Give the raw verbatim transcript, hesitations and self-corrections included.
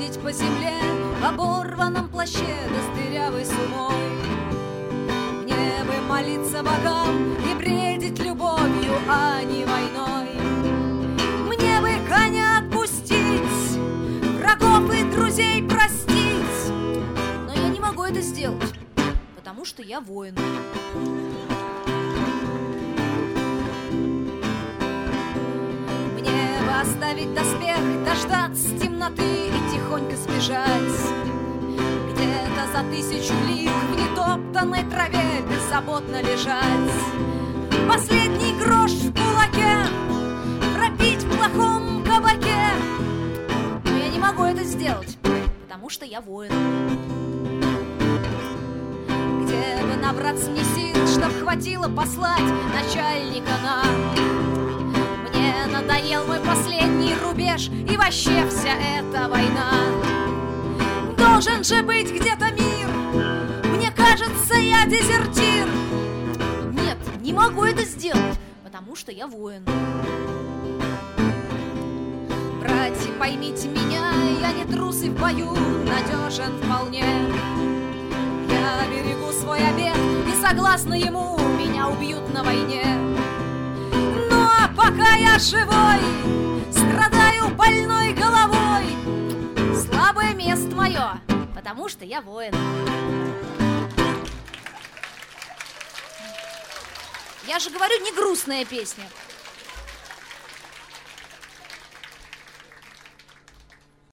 ходить по земле в оборванном плаще да с дырявой сумой. Мне бы молиться богам и бредить любовью, а не войной. Мне бы коня отпустить, врагов и друзей простить, но я не могу это сделать, потому что я воин. Мне бы оставить доспех, дождаться темноты и тихонько сбежать где-то за тысячу лиг в нетоптанной траве беззаботно лежать. Последний грош в кулаке пропить в плохом кабаке, но я не могу это сделать, потому что я воин. Где бы набраться мне сил, чтоб хватило послать начальника на... Мне надоел мой последний рубеж и вообще вся эта война. Должен же быть где-то мир, мне кажется, я дезертир. Нет, не могу это сделать, потому что я воин. Братья, поймите меня, я не трус и в бою надежен вполне. Я берегу свой обет и согласно ему меня убьют на войне. Ну а пока я живой, страдаю больной головой, слабое место мое, потому что я воин. Я же говорю, не грустная песня.